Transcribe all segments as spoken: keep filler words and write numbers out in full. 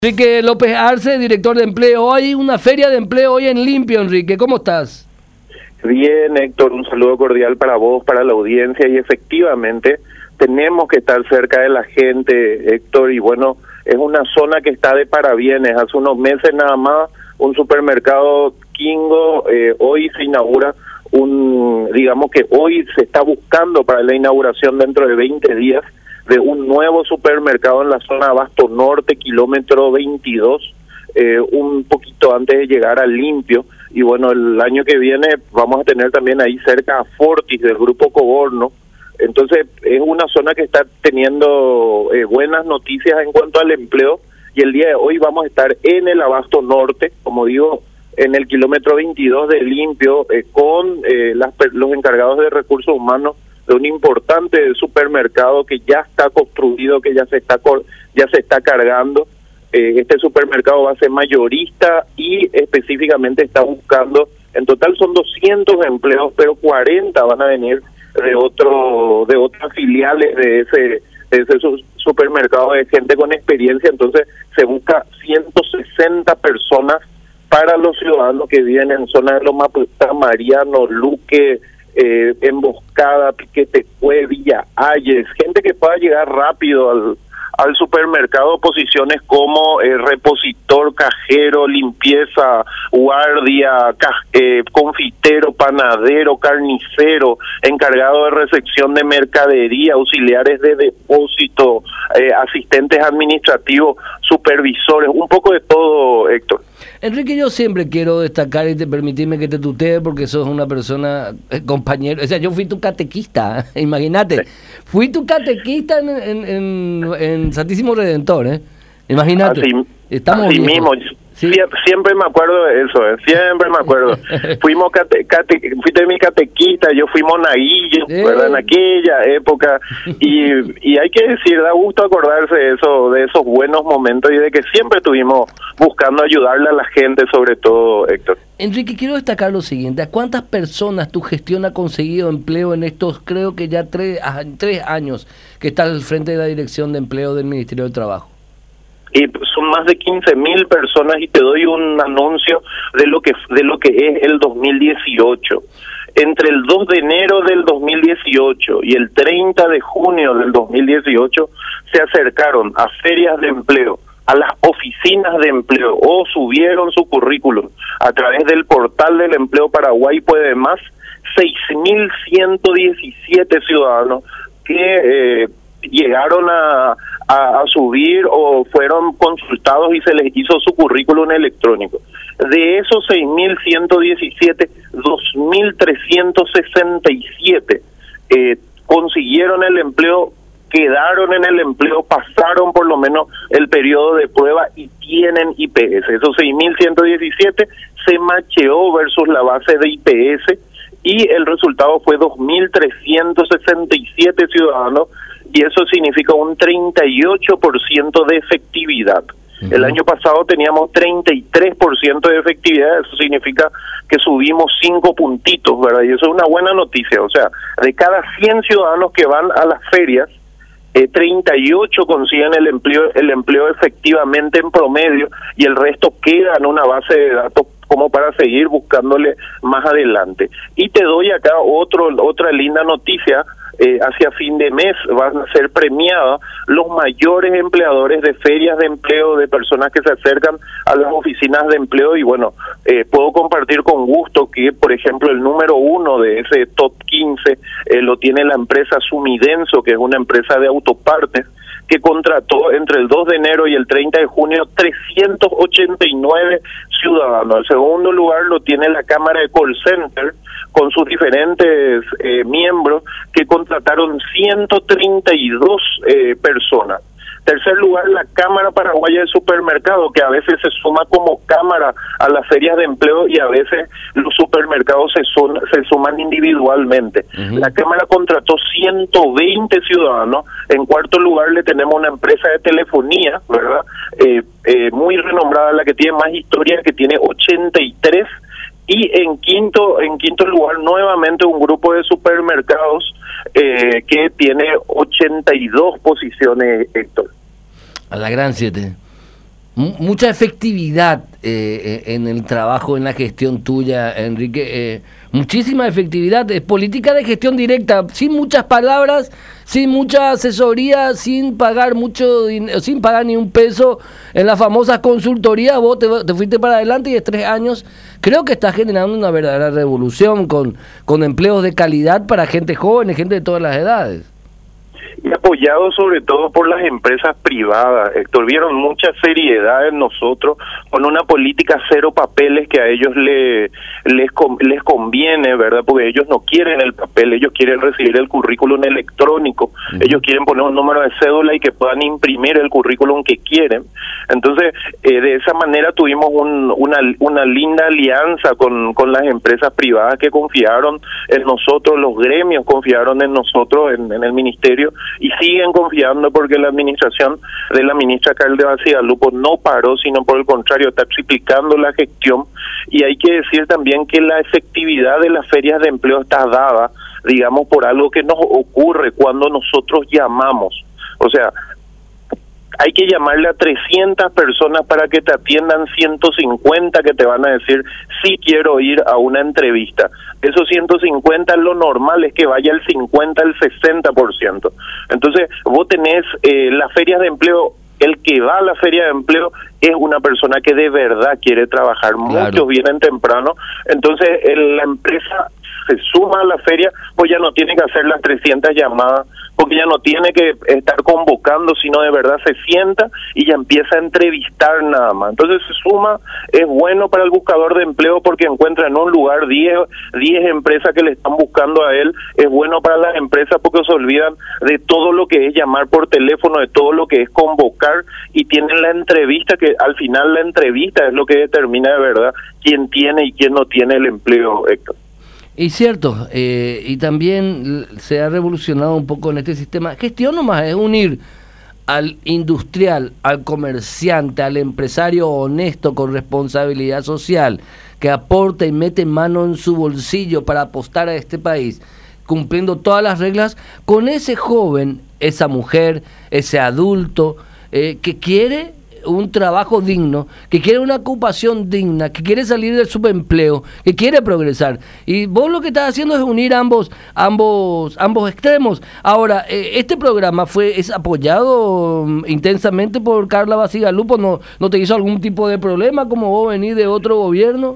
Enrique López Arce, director de empleo. Hay una feria de empleo hoy en Limpio, Enrique. ¿Cómo estás? Bien, Héctor, un saludo cordial para vos, para la audiencia, y efectivamente tenemos que estar cerca de la gente, Héctor, y bueno, es una zona que está de parabienes. Hace unos meses nada más, un supermercado Kingo, eh, hoy se inaugura un, digamos que hoy se está buscando para la inauguración dentro de veinte días, de un nuevo supermercado en la zona Abasto Norte, kilómetro veintidós, eh, un poquito antes de llegar a Limpio. Y bueno, el año que viene vamos a tener también ahí cerca a Fortis del Grupo Coborno. Entonces es una zona que está teniendo eh, buenas noticias en cuanto al empleo, y el día de hoy vamos a estar en el Abasto Norte, como digo, en el kilómetro veintidós de Limpio, eh, con eh, las, los encargados de recursos humanos de un importante supermercado que ya está construido, que ya se está ya se está cargando. Eh, este supermercado va a ser mayorista y específicamente está buscando, en total son doscientos empleos, pero cuarenta van a venir de otro de otras filiales de ese de ese su, supermercado, de gente con experiencia. Entonces se busca ciento sesenta personas para los ciudadanos que viven en zona de los Maputá, Mariano, Luque, Eh, Emboscada, Piquetecue, Villa Ayes, gente que pueda llegar rápido al, al supermercado, posiciones como eh, repositor, cajero, limpieza, guardia, ca- eh, confitero, panadero, carnicero, encargado de recepción de mercadería, auxiliares de depósito, eh, asistentes administrativos, supervisores, un poco de todo, Héctor. Enrique, yo siempre quiero destacar y te permitirme que te tutee porque sos una persona, eh, compañero, o sea, yo fui tu catequista, imagínate, sí. Fui tu catequista en, en, en, en Santísimo Redentor, ¿eh? Imagínate. Así, Estamos así mismo, ¿sí? siempre, siempre me acuerdo de eso, ¿eh? Siempre me acuerdo. Fuimos cate, cate, fuiste mi catequista, yo fui monaguillo, eh. ¿verdad? En aquella época, y, y hay que decir, da gusto acordarse de eso, de esos buenos momentos y de que siempre estuvimos buscando ayudarle a la gente, sobre todo, Héctor. Enrique, quiero destacar lo siguiente: ¿a cuántas personas tu gestión ha conseguido empleo en estos, creo que ya tres, tres años que está al frente de la Dirección de Empleo del Ministerio del Trabajo? Y son más de quince mil personas, y te doy un anuncio de lo que de lo que es el dos mil dieciocho. Entre el dos de enero del dos mil dieciocho y el treinta de junio del dos mil dieciocho se acercaron a ferias de empleo, a las oficinas de empleo, o subieron su currículum a través del portal del Empleo Paraguay Puede Más, seis mil ciento diecisiete ciudadanos que eh, llegaron a, a, a subir o fueron consultados y se les hizo su currículum electrónico. De esos seis mil ciento diecisiete, dos mil trescientos sesenta y siete eh, consiguieron el empleo, quedaron en el empleo, pasaron por lo menos el periodo de prueba y tienen I P S. Esos seis mil ciento diecisiete se macheó versus la base de I P S y el resultado fue dos mil trescientos sesenta y siete ciudadanos, y eso significa un treinta y ocho por ciento de efectividad. Uh-huh. El año pasado teníamos treinta y tres por ciento de efectividad, eso significa que subimos cinco puntitos, ¿verdad? Y eso es una buena noticia. O sea, de cada cien ciudadanos que van a las ferias, eh, treinta y ocho consiguen el empleo, el empleo efectivamente en promedio, y el resto queda en una base de datos como para seguir buscándole más adelante. Y te doy acá otro otra linda noticia. Eh, hacia fin de mes van a ser premiados los mayores empleadores de ferias de empleo, de personas que se acercan a las oficinas de empleo. Y bueno, eh, puedo compartir con gusto que, por ejemplo, el número uno de ese top quince eh, lo tiene la empresa Sumidenso, que es una empresa de autopartes, que contrató entre el dos de enero y el treinta de junio trescientos ochenta y nueve ciudadanos. El segundo lugar lo tiene la Cámara de Call Center, con sus diferentes eh, miembros, que contrataron ciento treinta y dos eh, personas. Tercer lugar, la Cámara Paraguaya de Supermercados, que a veces se suma como cámara a las ferias de empleo y a veces los supermercados se, son, se suman individualmente. Uh-huh. La Cámara contrató ciento veinte ciudadanos. En cuarto lugar le tenemos una empresa de telefonía, ¿verdad? Eh, eh, muy renombrada, la que tiene más historia, que tiene ochenta y tres. Y en quinto en quinto lugar, nuevamente un grupo de supermercados eh, que tiene ochenta y dos posiciones, Héctor. A la gran siete. mucha efectividad eh, en el trabajo, en la gestión tuya, Enrique. Eh, muchísima efectividad. Es política de gestión directa, sin muchas palabras, sin mucha asesoría, sin pagar mucho, sin pagar ni un peso en las famosas consultorías. Vos te, te fuiste para adelante y en tres años creo que estás generando una verdadera revolución con, con empleos de calidad para gente joven, gente de todas las edades. Y apoyado sobre todo por las empresas privadas, Héctor. Vieron mucha seriedad en nosotros con una política cero papeles que a ellos le, les, les conviene, ¿verdad? Porque ellos no quieren el papel, ellos quieren recibir el currículum electrónico, uh-huh. Ellos quieren poner un número de cédula y que puedan imprimir el currículum que quieren. Entonces, eh, de esa manera tuvimos un, una, una linda alianza con, con las empresas privadas que confiaron en nosotros, los gremios confiaron en nosotros, en, en el ministerio, y siguen confiando porque la administración de la ministra Carla Bacigalupo no paró, sino por el contrario, está triplicando la gestión. Y hay que decir también que la efectividad de las ferias de empleo está dada, digamos, por algo que nos ocurre cuando nosotros llamamos. O sea, hay que llamarle a trescientas personas para que te atiendan ciento cincuenta que te van a decir, sí quiero ir a una entrevista. Esos ciento cincuenta, lo normal es que vaya el cincuenta, el sesenta por ciento. Entonces, vos tenés eh, las ferias de empleo, el que va a la feria de empleo es una persona que de verdad quiere trabajar. Claro. Muchos vienen temprano, entonces el, la empresa se suma a la feria, pues ya no tiene que hacer las trescientas llamadas, porque ya no tiene que estar convocando, sino de verdad se sienta y ya empieza a entrevistar nada más. Entonces se suma, es bueno para el buscador de empleo porque encuentra en un lugar diez empresas que le están buscando a él, es bueno para las empresas porque se olvidan de todo lo que es llamar por teléfono, de todo lo que es convocar, y tienen la entrevista, que al final la entrevista es lo que determina de verdad quién tiene y quién no tiene el empleo, Héctor. Y cierto, eh, y también se ha revolucionado un poco en este sistema. Gestión nomás es unir al industrial, al comerciante, al empresario honesto con responsabilidad social, que aporta y mete mano en su bolsillo para apostar a este país, cumpliendo todas las reglas, con ese joven, esa mujer, ese adulto, eh, que quiere un trabajo digno, que quiere una ocupación digna, que quiere salir del subempleo, que quiere progresar. Y vos lo que estás haciendo es unir ambos ambos ambos extremos. Ahora, eh, este programa fue es apoyado um, intensamente por Carla Bacigalupo. ¿No, ¿No te hizo algún tipo de problema como vos venís de otro gobierno?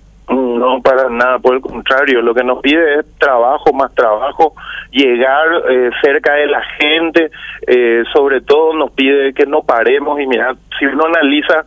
No, para nada, por el contrario, lo que nos pide es trabajo, más trabajo, llegar eh, cerca de la gente, eh, sobre todo nos pide que no paremos. Y mira, si uno analiza,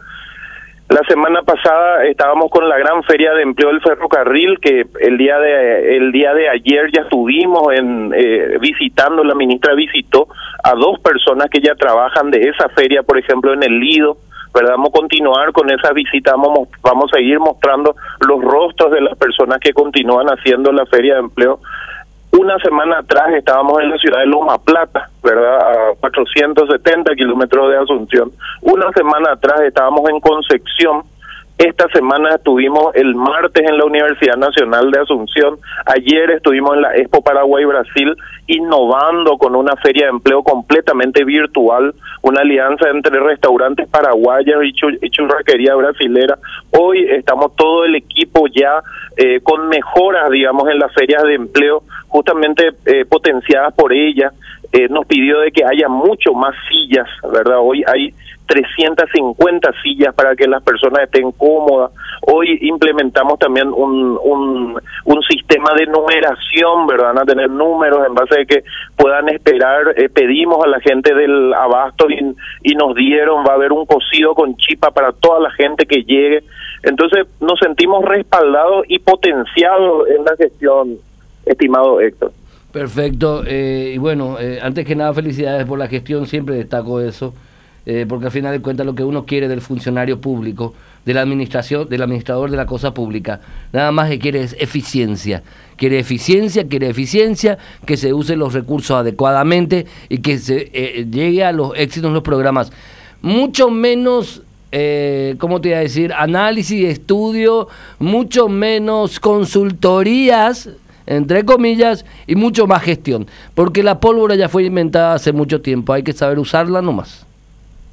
la semana pasada estábamos con la gran feria de empleo del ferrocarril, que el día de el día de ayer ya estuvimos en, eh, visitando, la ministra visitó a dos personas que ya trabajan de esa feria, por ejemplo, en el Lido. ¿Verdad? Vamos a continuar con esa visita, vamos, vamos a seguir mostrando los rostros de las personas que continúan haciendo la feria de empleo. Una semana atrás estábamos en la ciudad de Loma Plata, ¿verdad? A cuatrocientos setenta kilómetros de Asunción. Una semana atrás estábamos en Concepción. Esta semana estuvimos el martes en la Universidad Nacional de Asunción. Ayer estuvimos en la Expo Paraguay Brasil, innovando con una feria de empleo completamente virtual, una alianza entre restaurantes paraguayos y, chu- y churrasquería brasilera. Hoy estamos todo el equipo ya eh, con mejoras, digamos, en las ferias de empleo, justamente eh, potenciadas por ella. Eh, nos pidió de que haya mucho más sillas, ¿verdad? Hoy hay trescientas cincuenta sillas para que las personas estén cómodas. Hoy implementamos también un, un, un sistema de numeración, ¿verdad? Van a tener números en base a que puedan esperar. Eh, pedimos a la gente del abasto y, y nos dieron, va a haber un cocido con chipa para toda la gente que llegue. Entonces nos sentimos respaldados y potenciados en la gestión, estimado Héctor. Perfecto, eh, y bueno, eh, antes que nada felicidades por la gestión, siempre destaco eso, eh, porque al final de cuentas lo que uno quiere del funcionario público, de la administración, del administrador de la cosa pública, nada más que quiere es eficiencia, quiere eficiencia, quiere eficiencia, que se usen los recursos adecuadamente y que se eh, llegue a los éxitos en los programas, mucho menos... Eh, ¿cómo te iba a decir? Análisis, estudio, mucho menos consultorías, entre comillas, y mucho más gestión, porque la pólvora ya fue inventada hace mucho tiempo, hay que saber usarla nomás.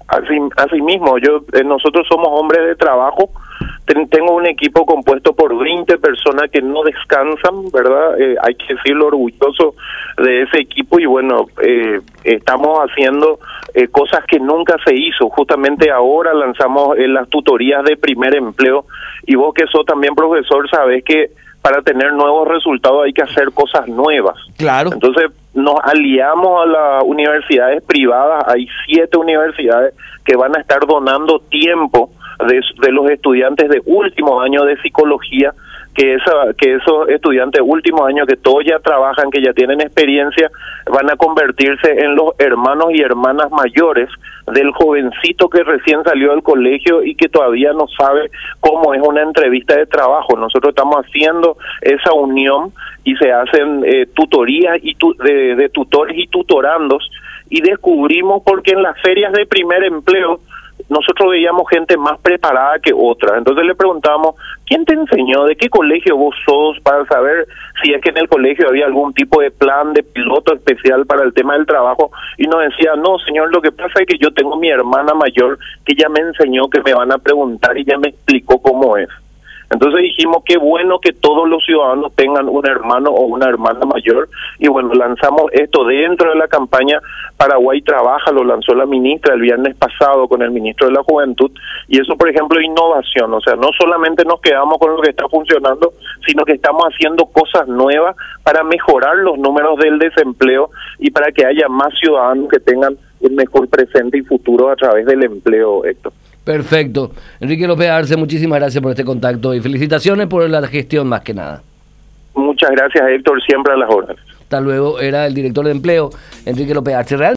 Así, así mismo, yo eh, nosotros somos hombres de trabajo. Ten, tengo un equipo compuesto por veinte personas que no descansan, ¿verdad? Eh, hay que decirlo, orgulloso de ese equipo y bueno, eh, estamos haciendo eh, cosas que nunca se hizo. Justamente ahora lanzamos eh, las tutorías de primer empleo y vos que sos también profesor sabés que para tener nuevos resultados hay que hacer cosas nuevas. Claro. Entonces nos aliamos a las universidades privadas, hay siete universidades que van a estar donando tiempo de, de los estudiantes de último año de psicología, que esa que esos estudiantes de último año que todos ya trabajan, que ya tienen experiencia, van a convertirse en los hermanos y hermanas mayores del jovencito que recién salió del colegio y que todavía no sabe cómo es una entrevista de trabajo. Nosotros estamos haciendo esa unión y se hacen eh, tutorías y tu, de, de tutores y tutorandos, y descubrimos porque en las ferias de primer empleo nosotros veíamos gente más preparada que otras. Entonces le preguntamos, ¿quién te enseñó? ¿De qué colegio vos sos? Para saber si es que en el colegio había algún tipo de plan de piloto especial para el tema del trabajo. Y nos decía, no, señor, lo que pasa es que yo tengo mi hermana mayor que ya me enseñó que me van a preguntar y ya me explicó cómo es. Entonces dijimos, qué bueno que todos los ciudadanos tengan un hermano o una hermana mayor, y bueno, lanzamos esto dentro de la campaña Paraguay Trabaja, lo lanzó la ministra el viernes pasado con el ministro de la Juventud, y eso, por ejemplo, es innovación. O sea, no solamente nos quedamos con lo que está funcionando, sino que estamos haciendo cosas nuevas para mejorar los números del desempleo y para que haya más ciudadanos que tengan un mejor presente y futuro a través del empleo, Héctor. Perfecto. Enrique López Arce, muchísimas gracias por este contacto y felicitaciones por la gestión más que nada. Muchas gracias, Héctor, siempre a las órdenes. Hasta luego. Era el director de empleo, Enrique López Arce. Real